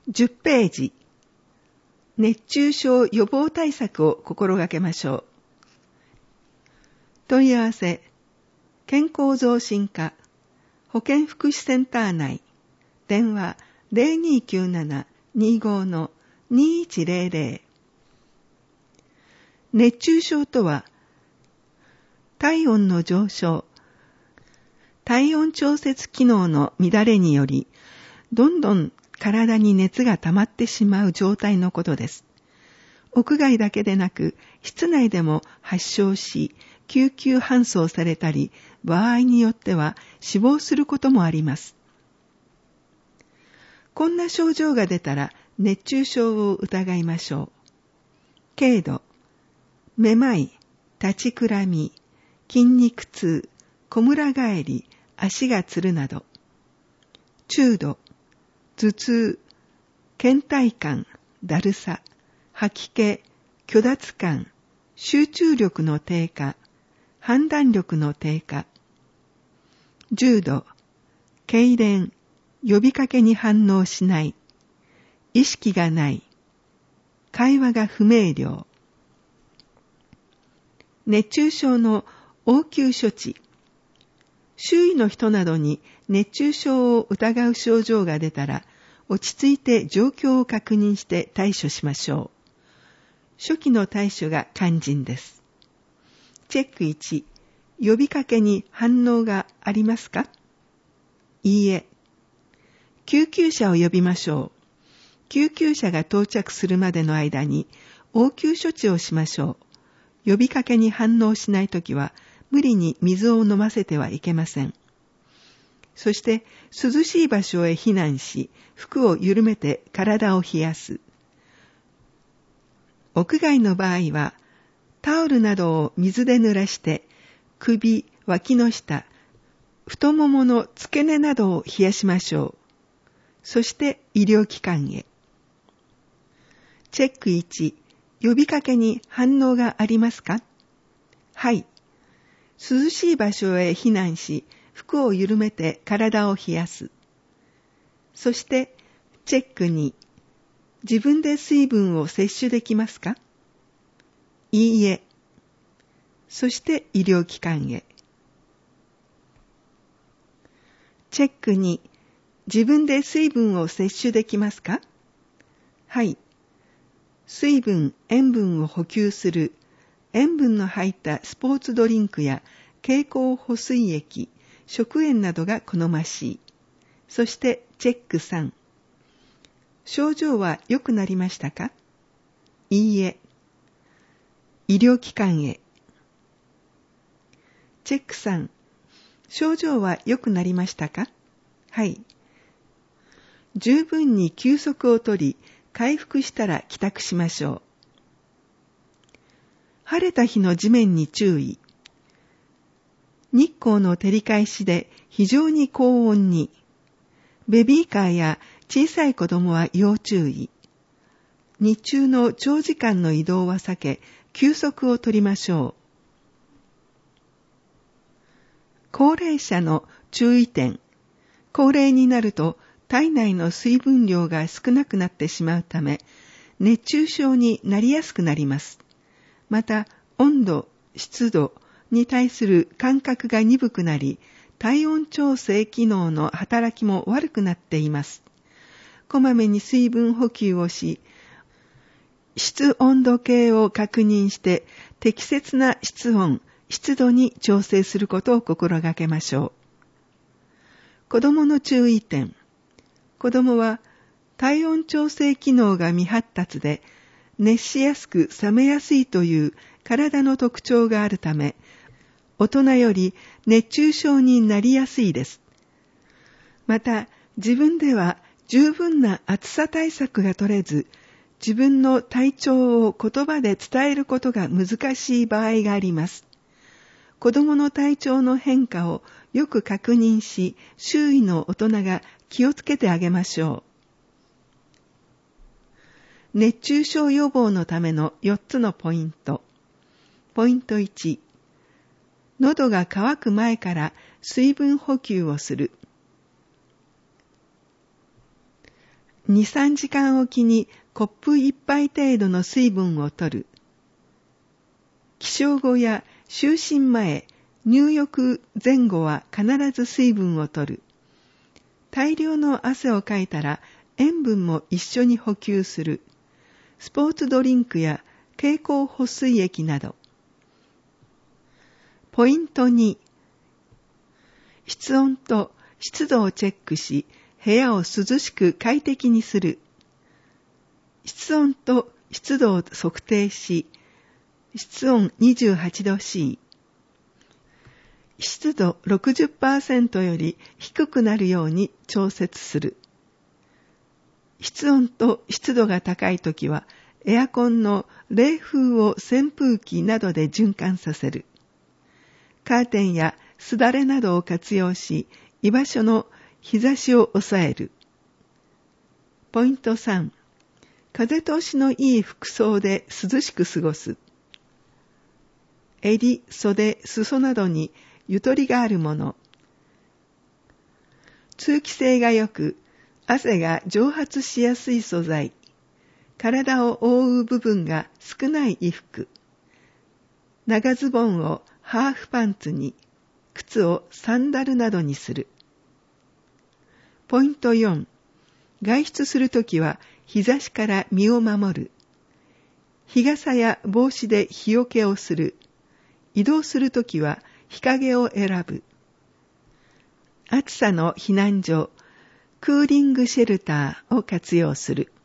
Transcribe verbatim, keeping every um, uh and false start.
じゅっページ、熱中症予防対策を心がけましょう。問い合わせ、健康増進課、保健福祉センター内、電話 ゼロにーきゅうなな にーご の にーいちゼロゼロ。熱中症とは、体温の上昇、体温調節機能の乱れにより、どんどん体に熱が溜まってしまう状態のことです。屋外だけでなく、室内でも発症し、救急搬送されたり、場合によっては死亡することもあります。こんな症状が出たら熱中症を疑いましょう。軽度、めまい、立ちくらみ、筋肉痛、こむら返り、足がつるなど。中度、頭痛、倦怠感、だるさ、吐き気、虚脱感、集中力の低下、判断力の低下。重度、痙攣、呼びかけに反応しない、意識がない、会話が不明瞭。熱中症の応急処置。周囲の人などに熱中症を疑う症状が出たら、落ち着いて状況を確認して対処しましょう。初期の対処が肝心です。チェックいち、呼びかけに反応がありますか？いいえ。救急車を呼びましょう。救急車が到着するまでの間に応急処置をしましょう。呼びかけに反応しないときは無理に水を飲ませてはいけません。そして涼しい場所へ避難し、服を緩めて体を冷やす。屋外の場合はタオルなどを水で濡らして首、脇の下、太ももの付け根などを冷やしましょう。そして医療機関へ。チェックいち、呼びかけに反応がありますか？はい。涼しい場所へ避難し、服を緩めて体を冷やす。そしてチェックに、自分で水分を摂取できますか？いいえ。そして医療機関へ。チェックに、自分で水分を摂取できますか？はい。水分、塩分を補給する、塩分の入ったスポーツドリンクや経口補水液、食塩などが好ましい。そしてチェックさん。症状は良くなりましたか？いいえ。医療機関へ。チェックさん。症状は良くなりましたか？はい。十分に休息をとり、回復したら帰宅しましょう。晴れた日の地面に注意。日光の照り返しで非常に高温に。ベビーカーや小さい子供は要注意。日中の長時間の移動は避け、休息をとりましょう。高齢者の注意点。高齢になると体内の水分量が少なくなってしまうため、熱中症になりやすくなります。また、温度、湿度に対する感覚が鈍くなり、体温調整機能の働きも悪くなっています。こまめに水分補給をし、室温度計を確認して適切な室温、湿度に調整することを心がけましょう。子どもの注意点。子どもは体温調整機能が未発達で熱しやすく冷めやすいという体の特徴があるため、大人より熱中症になりやすいです。また、自分では十分な暑さ対策が取れず、自分の体調を言葉で伝えることが難しい場合があります。子どもの体調の変化をよく確認し、周囲の大人が気をつけてあげましょう。熱中症予防のためのよっつのポイント。ポイントいち、喉が渇く前から水分補給をする。 に、さんじかんおきにコップいっぱい程度の水分を取る。起床後や就寝前、入浴前後は必ず水分を取る。大量の汗をかいたら塩分も一緒に補給する。スポーツドリンクや経口補水液など。ポイントに、室温と湿度をチェックし、部屋を涼しく快適にする。室温と湿度を測定し、室温 にじゅうはちどシー、湿度 ろくじゅっパーセント より低くなるように調節する。室温と湿度が高いときは、エアコンの冷風を扇風機などで循環させる。カーテンやすだれなどを活用し、居場所の日差しを抑える。ポイントさん、風通しのいい服装で涼しく過ごす。襟、袖、裾などにゆとりがあるもの。通気性が良く、汗が蒸発しやすい素材。体を覆う部分が少ない衣服。長ズボンをハーフパンツに、靴をサンダルなどにする。ポイントよん、外出するときは日差しから身を守る。日傘や帽子で日よけをする。移動するときは日陰を選ぶ。暑さの避難所、クーリングシェルターを活用する。